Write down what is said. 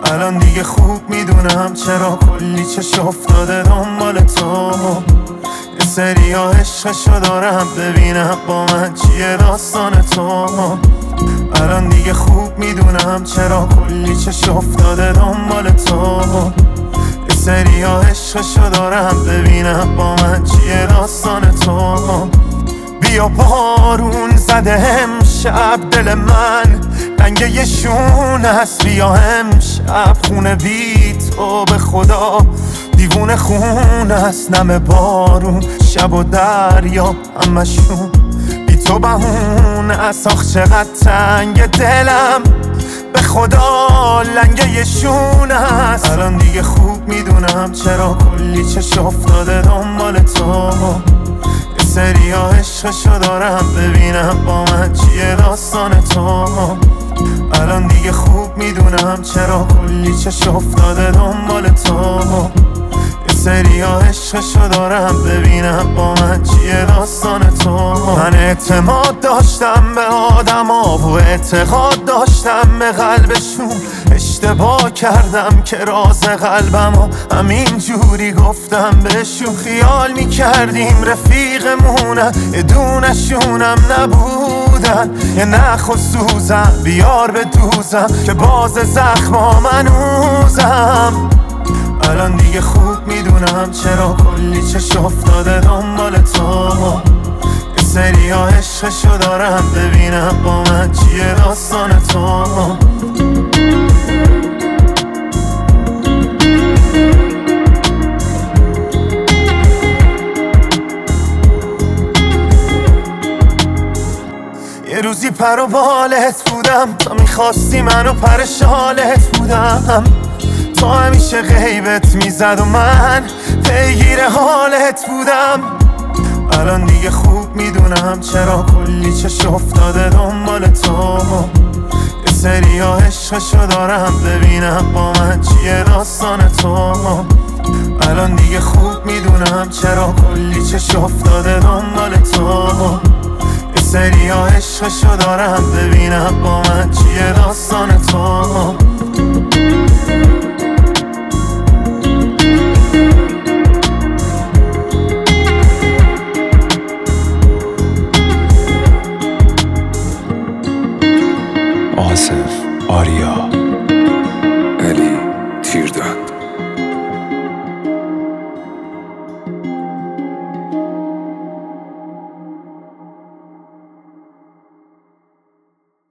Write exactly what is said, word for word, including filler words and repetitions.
الان دیگه خوب میدونم چرا کلی چش افتاده دنبال تو. یه سری ها عشقشو دارم ببینم با من چیه داستان تو. الان دیگه خوب میدونم چرا کلی چش افتاده دنبال تو. یه سری ها عشقشو دارم ببینم با من چیه داستان تو. بیا بارون زده امشب دل من رنگ یه شون هست، بیا امشب خونه بی تو به خدا دیوونه خون است. نم بارون شب و دریا همشون بی تو بهونه است. آخ چقدر تنگ دلم به خدا لنگ یه شون هست. الان دیگه خوب میدونم چرا کلی چش افتاده دنبال تو. یه سری ها عشقشو دارم ببینم با من چیه داستان تو. الان دیگه خوب میدونم چرا کلی چش افتاده دنبال تو. یه سری ها عشقشو دارم ببینم با من چیه داستان تو. من اعتماد داشتم به آدم ها و اعتقاد داشتم به قلبشون. اشتباه کردم که راز قلبم و همین جوری گفتم بهشون. خیال میکردیم رفیقمونن یه دونشونم نبودن. یه نخ و سوزم بیار به دوزم که باز زخما منوزم. الان دیگه خوب میدونم چرا کلی چش افتاده دنبال تو. یه سری ها عشقشو دارم ببینم با من چیه داستان تو. یه روزی پر و بالت بودم، تا میخواستی منو پر شالت بودم. تو همیشه غیبت میزد و من پیگیر حالت بودم. الان دیگه خوب میدونم چرا کلی چش افتاده دنبال تو. یه سری ها عشقشو دارم ببینم با من چیه داستان تو. الان دیگه خوب میدونم چرا کلی چش افتاده دنبال تو. یه سری ها عشقشو دارم ببینم با من چیه داستان تو.